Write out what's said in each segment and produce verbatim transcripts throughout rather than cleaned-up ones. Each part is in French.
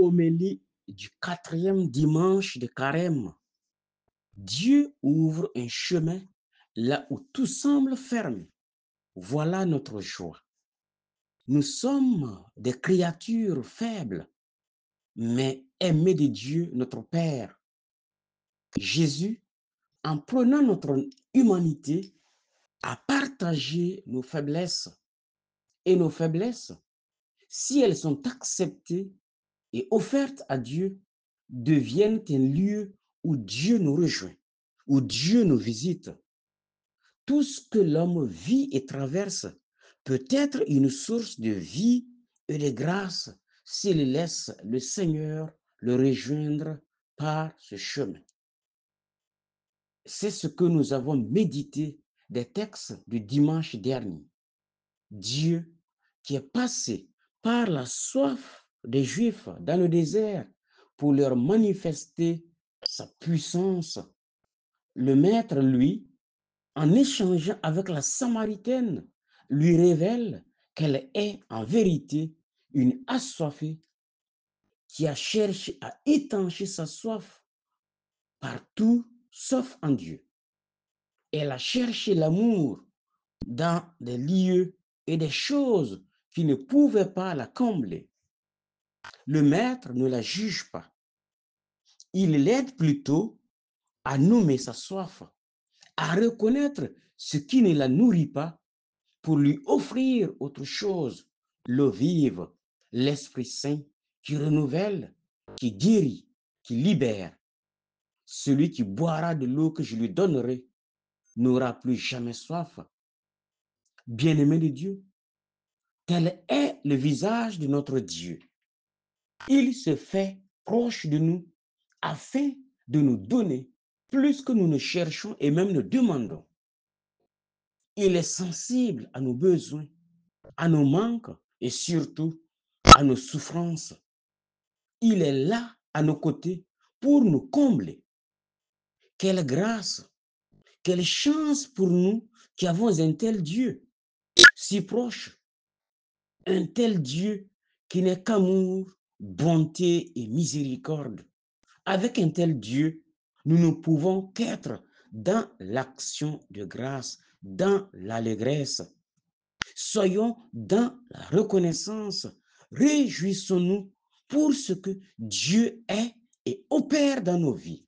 Homélie du quatrième dimanche de Carême. Dieu ouvre un chemin là où tout semble fermé. Voilà notre joie. Nous sommes des créatures faibles, mais aimées de Dieu, notre Père. Jésus, en prenant notre humanité, a partagé nos faiblesses. Et nos faiblesses, si elles sont acceptées et offertes à Dieu, deviennent un lieu où Dieu nous rejoint, où Dieu nous visite. Tout ce que l'homme vit et traverse peut être une source de vie et de grâce s'il laisse le Seigneur le rejoindre par ce chemin. C'est ce que nous avons médité des textes du dimanche dernier. Dieu qui est passé par la soif des Juifs dans le désert pour leur manifester sa puissance. Le Maître, lui, en échangeant avec la Samaritaine, lui révèle qu'elle est en vérité une assoiffée qui a cherché à étancher sa soif partout sauf en Dieu. Elle a cherché l'amour dans des lieux et des choses qui ne pouvaient pas la combler. Le Maître ne la juge pas. Il l'aide plutôt à nommer sa soif, à reconnaître ce qui ne la nourrit pas pour lui offrir autre chose, l'eau vive, l'Esprit Saint qui renouvelle, qui guérit, qui libère. Celui qui boira de l'eau que je lui donnerai n'aura plus jamais soif. Bien-aimé de Dieu, tel est le visage de notre Dieu. Il se fait proche de nous afin de nous donner plus que nous ne cherchons et même ne demandons. Il est sensible à nos besoins, à nos manques et surtout à nos souffrances. Il est là à nos côtés pour nous combler. Quelle grâce, quelle chance pour nous qui avons un tel Dieu si proche, un tel Dieu qui n'est qu'amour, bonté et miséricorde. Avec un tel Dieu, nous ne pouvons qu'être dans l'action de grâce, dans l'allégresse. Soyons dans la reconnaissance. Réjouissons-nous pour ce que Dieu est et opère dans nos vies.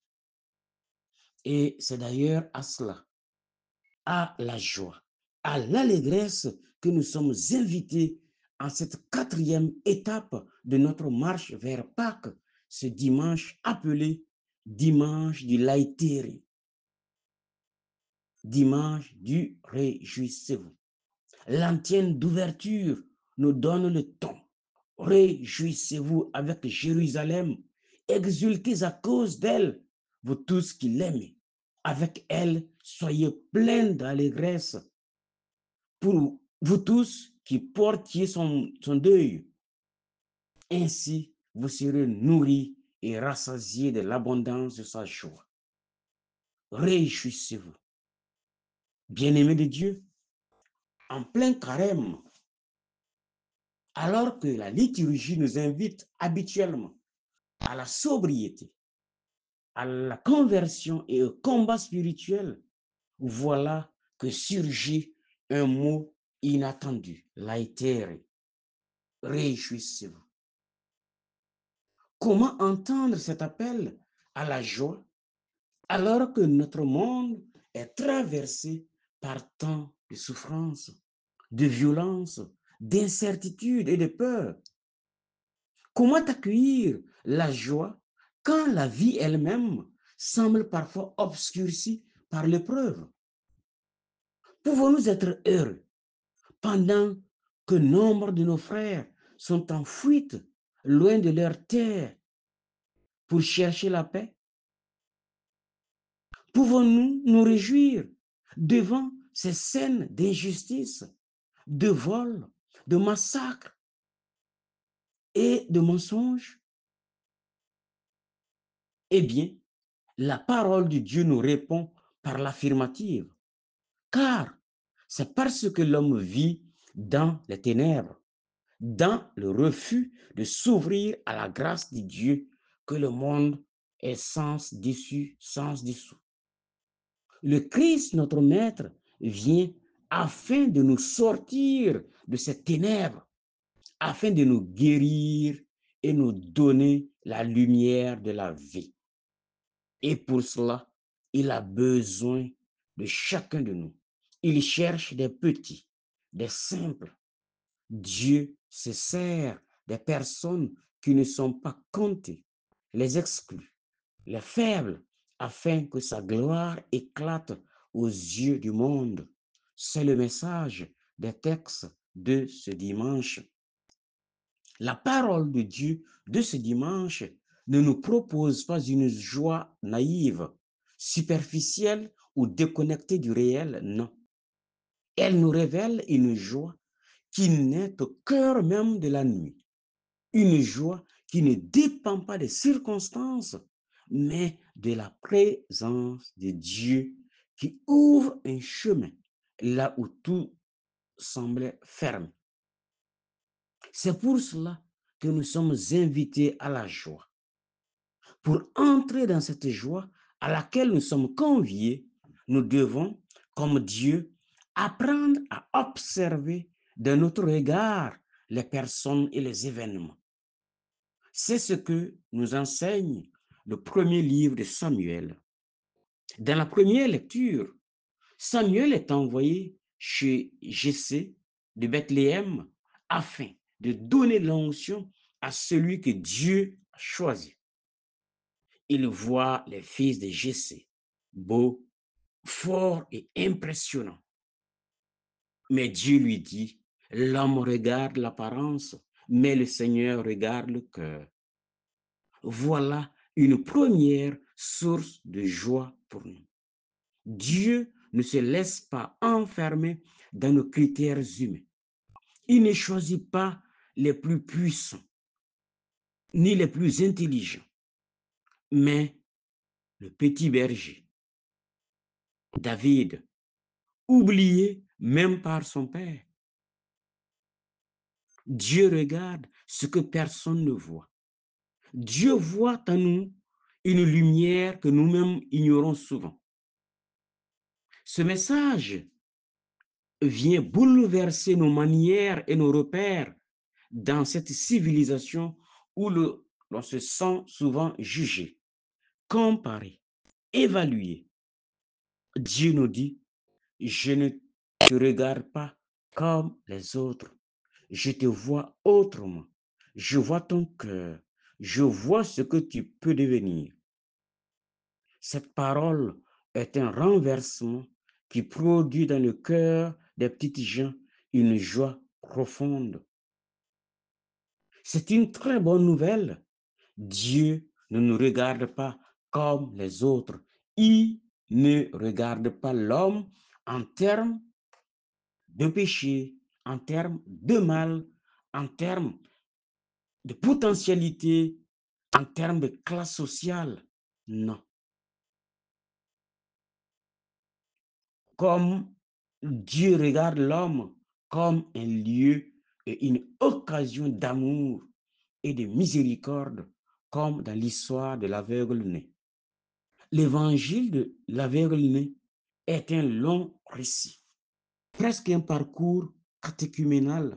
Et c'est d'ailleurs à cela, à la joie, à l'allégresse que nous sommes invités en cette quatrième étape de notre marche vers Pâques, ce dimanche appelé dimanche du Laïtéré, dimanche du Réjouissez-vous. L'antienne d'ouverture nous donne le ton. Réjouissez-vous avec Jérusalem, exultez à cause d'elle, vous tous qui l'aimez. Avec elle, soyez pleins d'allégresse. Pour vous tous qui portiez son, son deuil, ainsi vous serez nourris et rassasiés de l'abondance de sa joie. Réjouissez-vous. Bien-aimés de Dieu, en plein carême, alors que la liturgie nous invite habituellement à la sobriété, à la conversion et au combat spirituel, voilà que surgit un mot inattendu, laïtéré. Réjouissez-vous. Comment entendre cet appel à la joie alors que notre monde est traversé par tant de souffrances, de violences, d'incertitudes et de peur? Comment accueillir la joie quand la vie elle-même semble parfois obscurcie par l'épreuve? Pouvons-nous être heureux pendant que nombre de nos frères sont en fuite loin de leur terre pour chercher la paix? Pouvons-nous nous réjouir devant ces scènes d'injustice, de vol, de massacre et de mensonges? Eh bien, la parole de Dieu nous répond par l'affirmative, car c'est parce que l'homme vit dans les ténèbres, dans le refus de s'ouvrir à la grâce de Dieu que le monde est sans dessus, sans dessous. Le Christ, notre Maître, vient afin de nous sortir de ces ténèbres, afin de nous guérir et nous donner la lumière de la vie. Et pour cela, il a besoin de chacun de nous. Il cherche des petits, des simples. Dieu se sert des personnes qui ne sont pas comptées, les exclus, les faibles, afin que sa gloire éclate aux yeux du monde. C'est le message des textes de ce dimanche. La parole de Dieu de ce dimanche ne nous propose pas une joie naïve, superficielle ou déconnectée du réel, non. Elle nous révèle une joie qui naît au cœur même de la nuit. Une joie qui ne dépend pas des circonstances, mais de la présence de Dieu qui ouvre un chemin là où tout semblait fermé. C'est pour cela que nous sommes invités à la joie. Pour entrer dans cette joie à laquelle nous sommes conviés, nous devons, comme Dieu, apprendre à observer de notre regard les personnes et les événements. C'est ce que nous enseigne le premier livre de Samuel. Dans la première lecture, Samuel est envoyé chez Jessé de Bethléem afin de donner l'onction à celui que Dieu a choisi. Il voit les fils de Jessé, beaux, forts et impressionnants. Mais Dieu lui dit, l'homme regarde l'apparence, mais le Seigneur regarde le cœur. Voilà une première source de joie pour nous. Dieu ne se laisse pas enfermer dans nos critères humains. Il ne choisit pas les plus puissants, ni les plus intelligents, mais le petit berger, David, oublié même par son père. Dieu regarde ce que personne ne voit. Dieu voit en nous une lumière que nous-mêmes ignorons souvent. Ce message vient bouleverser nos manières et nos repères dans cette civilisation où le, l'on se sent souvent jugé, comparé, évalué. Dieu nous dit, je ne te regarde pas comme les autres. Je te vois autrement. Je vois ton cœur. Je vois ce que tu peux devenir. Cette parole est un renversement qui produit dans le cœur des petites gens une joie profonde. C'est une très bonne nouvelle. Dieu ne nous regarde pas comme les autres. Il ne regarde pas l'homme en termes de péché, en termes de mal, en termes de potentialité, en termes de classe sociale. Non. Comme Dieu regarde l'homme comme un lieu et une occasion d'amour et de miséricorde, comme dans l'histoire de l'aveugle-né. L'évangile de l'aveugle-né est un long récit, presque un parcours catéchuménal.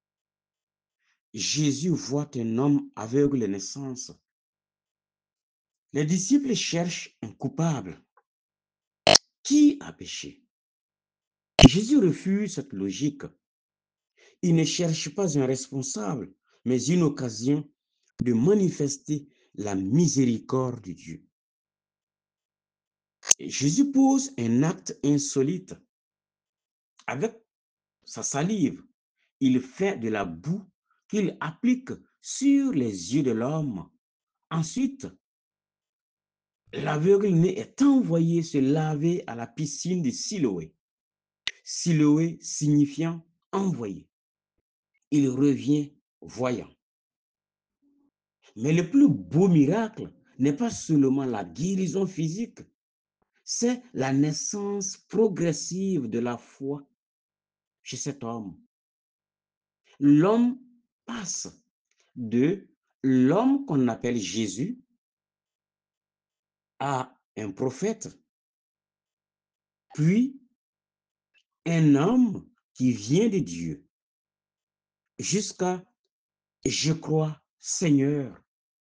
Jésus voit un homme aveugle de naissance. Les disciples cherchent un coupable. Qui a péché? Jésus refuse cette logique. Il ne cherche pas un responsable, mais une occasion de manifester la miséricorde de Dieu. Et Jésus pose un acte insolite. Avec sa salive, il fait de la boue qu'il applique sur les yeux de l'homme. Ensuite, l'aveugle-né est envoyé se laver à la piscine de Siloé. Siloé signifiant envoyé. Il revient voyant. Mais le plus beau miracle n'est pas seulement la guérison physique, c'est la naissance progressive de la foi chez cet homme. L'homme passe de l'homme qu'on appelle Jésus à un prophète, puis un homme qui vient de Dieu, jusqu'à je crois, Seigneur,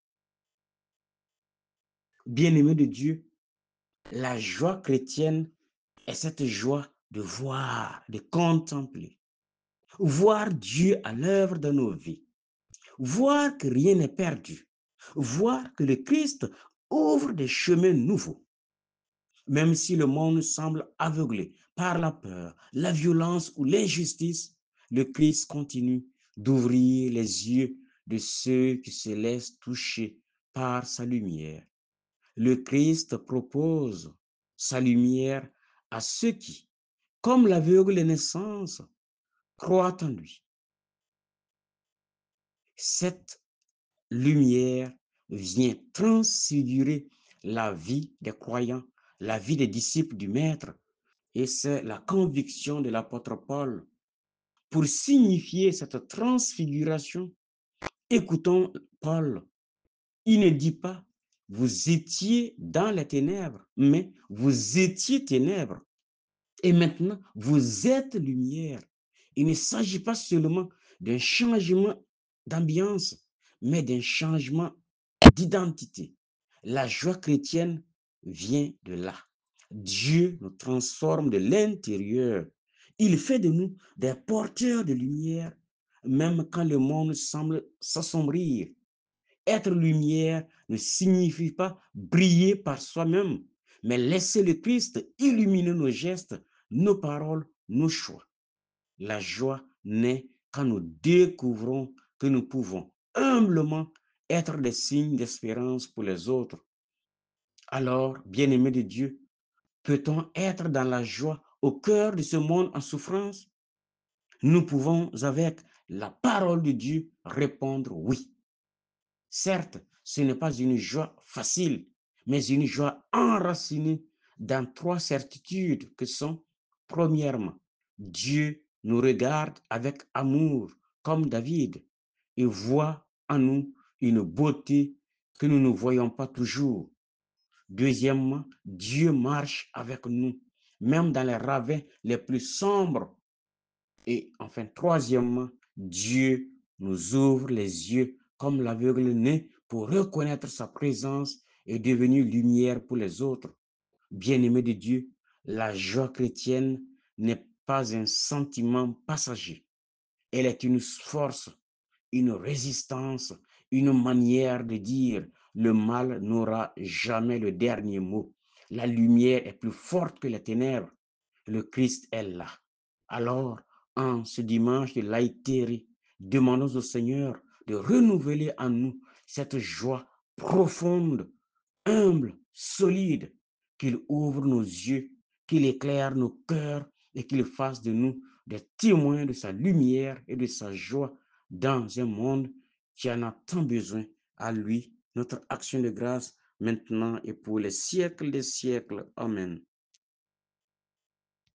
bien-aimé de Dieu, la joie chrétienne est cette joie de voir, de contempler, voir Dieu à l'œuvre dans nos vies, voir que rien n'est perdu, voir que le Christ ouvre des chemins nouveaux. Même si le monde semble aveuglé par la peur, la violence ou l'injustice, le Christ continue d'ouvrir les yeux de ceux qui se laissent toucher par sa lumière. Le Christ propose sa lumière à ceux qui, comme l'aveugle de naissance, croient en lui. Cette lumière vient transfigurer la vie des croyants, la vie des disciples du Maître. Et c'est la conviction de l'apôtre Paul. Pour signifier cette transfiguration, écoutons Paul. Il ne dit pas, vous étiez dans les ténèbres, mais vous étiez ténèbres. Et maintenant, vous êtes lumière. Il ne s'agit pas seulement d'un changement d'ambiance, mais d'un changement d'identité. La joie chrétienne vient de là. Dieu nous transforme de l'intérieur. Il fait de nous des porteurs de lumière, même quand le monde semble s'assombrir. Être lumière ne signifie pas briller par soi-même, mais laisser le Christ illuminer nos gestes, nos paroles, nos choix. La joie naît quand nous découvrons que nous pouvons humblement être des signes d'espérance pour les autres. Alors, bien-aimés de Dieu, peut-on être dans la joie au cœur de ce monde en souffrance? Nous pouvons, avec la parole de Dieu, répondre oui. Certes, ce n'est pas une joie facile, mais une joie enracinée dans trois certitudes que sont, premièrement, Dieu nous regarde avec amour comme David et voit en nous une beauté que nous ne voyons pas toujours. Deuxièmement, Dieu marche avec nous, même dans les ravins les plus sombres. Et enfin, troisièmement, Dieu nous ouvre les yeux comme l'aveugle-né pour reconnaître sa présence et devenir lumière pour les autres. Bien-aimé de Dieu, la joie chrétienne n'est pas un sentiment passager. Elle est une force, une résistance, une manière de dire le mal n'aura jamais le dernier mot. La lumière est plus forte que les ténèbres. Le Christ est là. Alors, en ce dimanche de laïté, demandons au Seigneur de renouveler en nous cette joie profonde, humble, solide, qu'il ouvre nos yeux, qu'il éclaire nos cœurs et qu'il fasse de nous des témoins de sa lumière et de sa joie dans un monde qui en a tant besoin. À lui, notre action de grâce maintenant et pour les siècles des siècles. Amen.